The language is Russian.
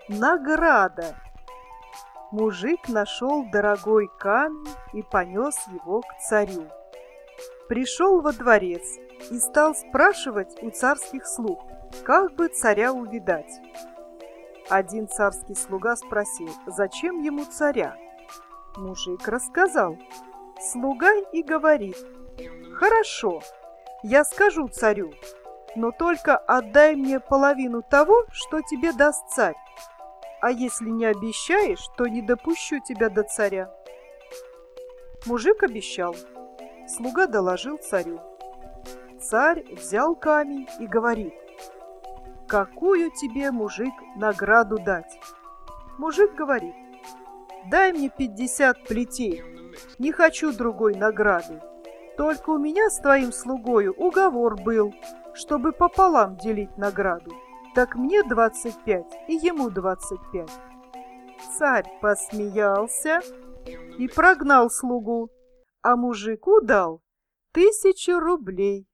награда. Мужик нашел дорогой камень и понес его к царю. Пришел во дворец и стал спрашивать у царских слуг, как бы царя увидать. Один царский слуга спросил, зачем ему царя? Мужик рассказал. Слуга и говорит: «Хорошо, я скажу царю, но только отдай мне половину того, что тебе даст царь. А если не обещаешь, то не допущу тебя до царя». Мужик обещал. Слуга доложил царю. Царь взял камень и говорит: «Какую тебе, мужик, награду дать?» Мужик говорит: «Дай мне 50 плетей, не хочу другой награды. Только у меня с твоим слугою уговор был, чтобы пополам делить награду. Так мне 25 и ему 25. Царь посмеялся и прогнал слугу, а мужику дал 1000 рублей.